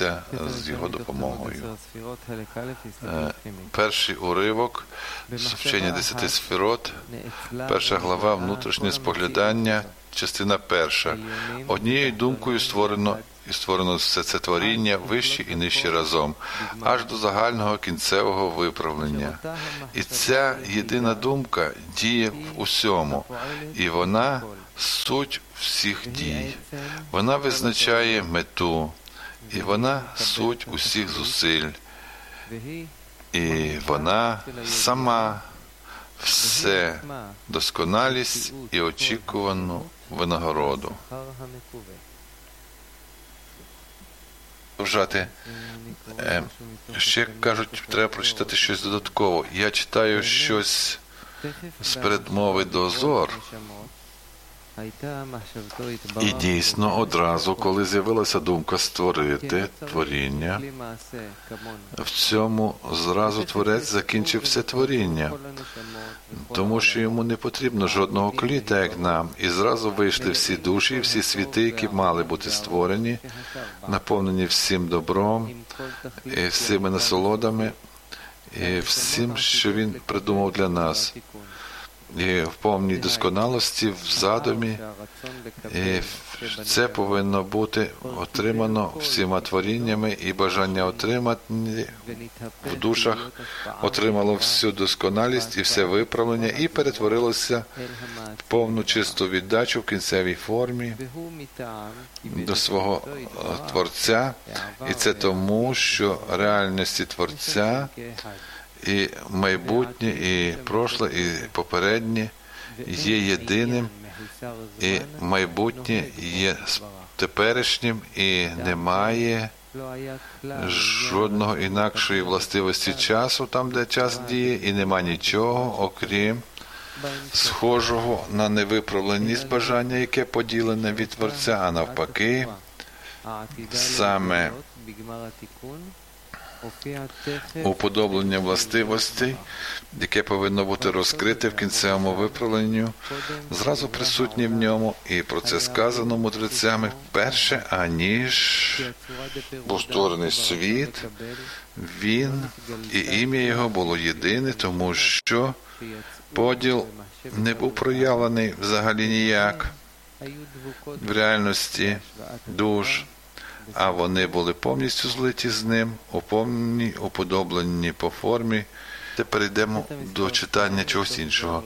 рухатися з його допомогою. Перший уривок з вчення 10 сферот, перша глава внутрішнє споглядання, частина перша. Однією думкою створено все це творіння, вище і нижче разом, аж до загального кінцевого виправлення. І ця єдина думка діє в усьому, і вона – суть всіх дій. Вона визначає мету, і вона – суть усіх зусиль. І вона сама все досконалість і очікувану винагороду. Вважати. Ще кажуть, треба прочитати щось додатково. Я читаю щось з передмови до Зор. І дійсно, одразу, коли з'явилася думка створити творіння, в цьому зразу Творець закінчив все творіння, тому що йому не потрібно жодного кліта, як нам, і зразу вийшли всі душі, всі світи, які мали бути створені, наповнені всім добром, і всіми насолодами, і всім, що він придумав для нас. І в повній досконалості, в задумі, і це повинно бути отримано всіма творіннями, і бажання отримати в душах отримало всю досконалість і все виправлення, і перетворилося в повну чисту віддачу в кінцевій формі до свого Творця. І це тому, що реальності Творця і майбутнє, і прошле, і попереднє є єдиним, і майбутнє є теперішнім, і немає жодного інакшої властивості часу, там, де час діє, і нема нічого, окрім схожого на невиправленість бажання, яке поділене від Творця, а навпаки, саме уподоблення властивостей, яке повинно бути розкрите в кінцевому виправленню, зразу присутні в ньому, і про це сказано мудрецями перше, аніж був створений світ, він і ім'я його було єдине, тому що поділ не був проявлений взагалі ніяк в реальності душ, а вони були повністю злиті з ним, уподоблені по формі. Тепер йдемо до читання чогось іншого.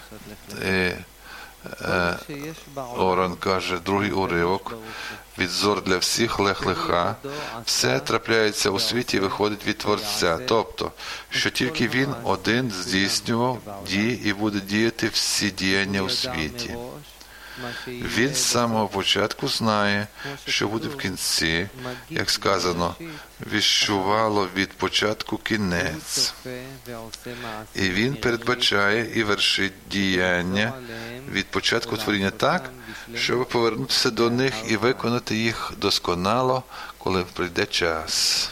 Оран каже, другий уривок, від Зор для всіх лех-леха, все трапляється у світі і виходить від Творця, тобто, що тільки Він один здійснював дії і буде діяти всі діяння у світі. Він з самого початку знає, що буде в кінці, як сказано, віщувало від початку кінець. І він передбачає і вершить діяння від початку творіння так, щоб повернутися до них і виконати їх досконало, коли прийде час.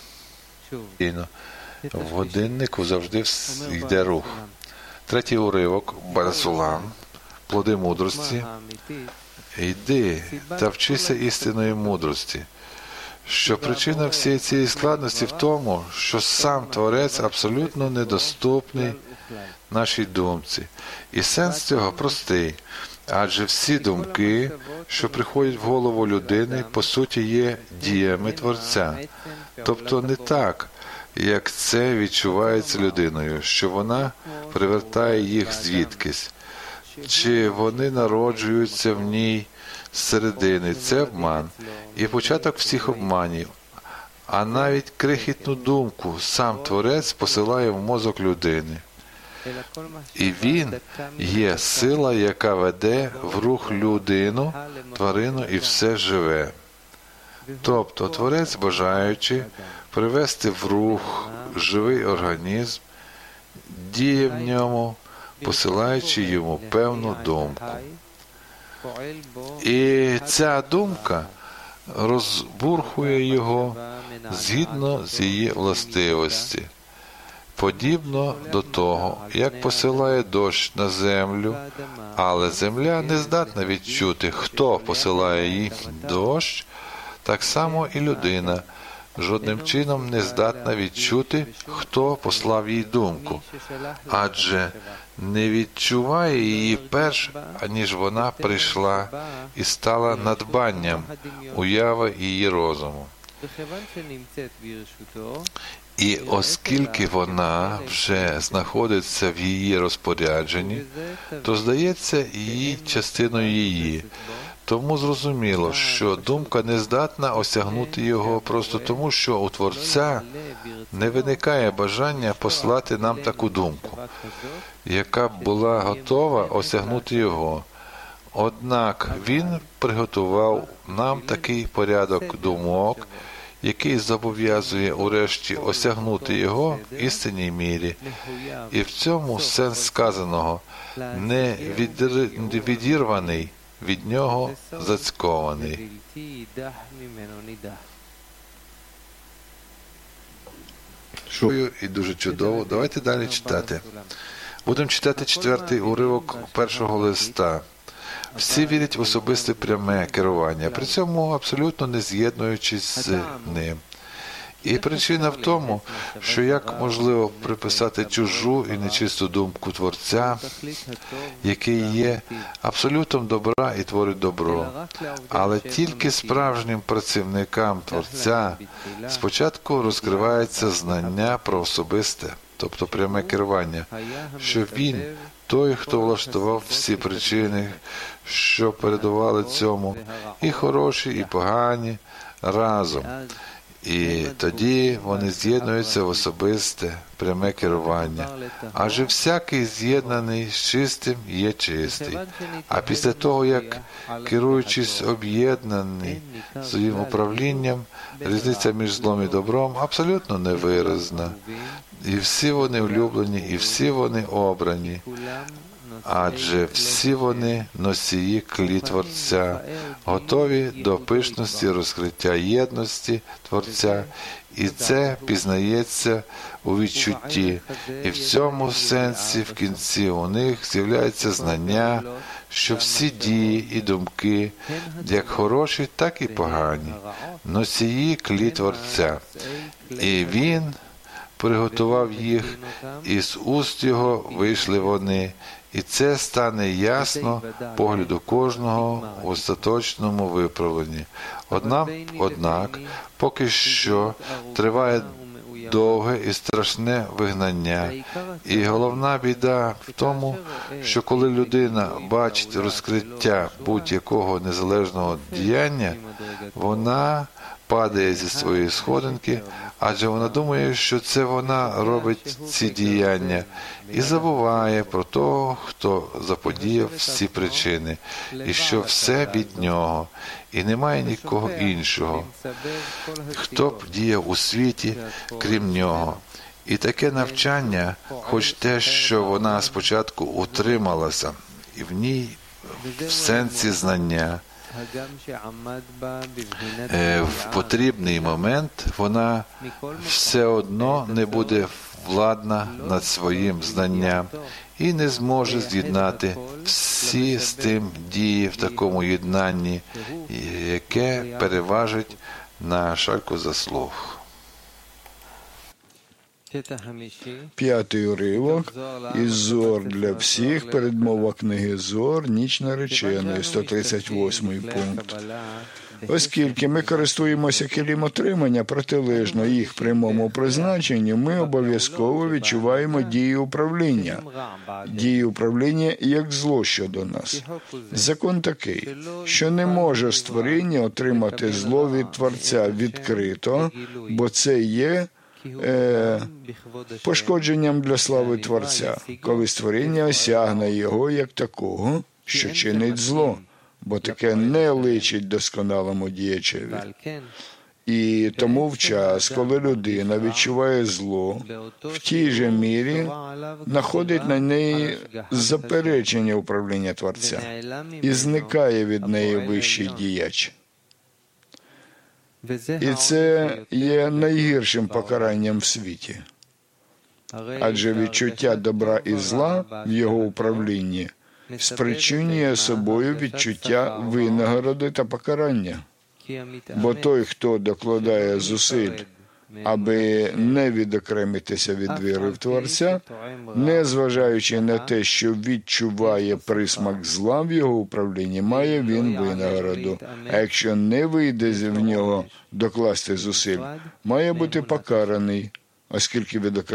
В годиннику завжди йде рух. Третій уривок, Барасулам, плоди мудрості. Йди та вчися істинної мудрості. Що причина всієї цієї складності в тому, що сам Творець абсолютно недоступний нашій думці. І сенс цього простий. Адже всі думки, що приходять в голову людини, по суті є діями Творця. Тобто не так, як це відчувається людиною, що вона привертає їх звідкись. Чи вони народжуються в ній зсередини. Це обман. І початок всіх обманів. А навіть крихітну думку сам Творець посилає в мозок людини. І він є сила, яка веде в рух людину, тварину і все живе. Тобто Творець, бажаючи привести в рух живий організм, діє в ньому, посилаючи йому певну думку. І ця думка розбурхує його згідно з її властивості. Подібно до того, як посилає дощ на землю, але земля не здатна відчути, хто посилає їй дощ, так само і людина жодним чином не здатна відчути, хто послав їй думку, адже не відчуває її перш, аніж вона прийшла і стала надбанням уяви її розуму. І оскільки вона вже знаходиться в її розпорядженні, то здається її частиною її. Тому зрозуміло, що думка не здатна осягнути його просто тому, що у Творця не виникає бажання послати нам таку думку, яка б була готова осягнути його. Однак він приготував нам такий порядок думок, який зобов'язує урешті осягнути його в істинній мірі. І в цьому сенс сказаного не відірваний від нього, зацькований. І дуже чудово. Давайте далі читати. Будемо читати 4-й уривок першого листа. Всі вірять в особисте пряме керування, при цьому абсолютно не з'єднуючись з ним. І причина в тому, що як можливо приписати чужу і нечисту думку Творця, який є абсолютом добра і творить добро, але тільки справжнім працівникам Творця спочатку розкривається знання про особисте, тобто пряме керування, що він, той, хто влаштував всі причини, що передували цьому, і хороші, і погані, разом. І тоді вони з'єднуються в особисте, пряме керування. Адже всякий з'єднаний з чистим є чистий. А після того, як, керуючись об'єднаний своїм управлінням, різниця між злом і добром абсолютно невиразна. І всі вони улюблені, і всі вони обрані. Адже всі вони носії клі Творця, готові до пишності розкриття єдності Творця, і це пізнається у відчутті. І в цьому сенсі в кінці у них з'являється знання, що всі дії і думки, як хороші, так і погані, носії клі Творця. І Він приготував їх, і з уст Його вийшли вони. І це стане ясно погляду кожного в остаточному виправленні. Однак, поки що триває довге і страшне вигнання. І головна біда в тому, що коли людина бачить розкриття будь-якого незалежного діяння, вона падає зі своєї сходинки, адже вона думає, що це вона робить ці діяння, і забуває про того, хто заподіяв всі причини, і що все від нього, і немає нікого іншого, хто б діяв у світі, крім нього. І таке навчання, хоч те, що вона спочатку утрималася, і в ній в сенсі знання, в потрібний момент вона все одно не буде владна над своїм знанням і не зможе з'єднати всі з тим дії в такому єднанні, яке переважить на шальку заслуг. 5-й уривок із Зор для всіх, передмова книги Зор, ніч нареченої, 138-й пункт. Оскільки ми користуємося килім отримання протилежно їх прямому призначенню, ми обов'язково відчуваємо дію управління. Дію управління як зло щодо нас. Закон такий, що не може створіння отримати зло від Творця відкрито, бо це є пошкодженням для слави Творця, коли створіння осягне його як такого, що чинить зло, бо таке не личить досконалому діячеві. І тому в час, коли людина відчуває зло, в тій же мірі находить на неї заперечення управління Творця і зникає від неї вищий діяч. І це є найгіршим покаранням в світі. Адже відчуття добра і зла в його управлінні спричинює собою відчуття винагороди та покарання. Бо той, хто докладає зусиль, аби не відокремитися від віри в Творця, незважаючи на те, що відчуває присмак зла в його управлінні, має він винагороду. А якщо не вийде в нього докласти зусиль, має бути покараний, оскільки відокремитися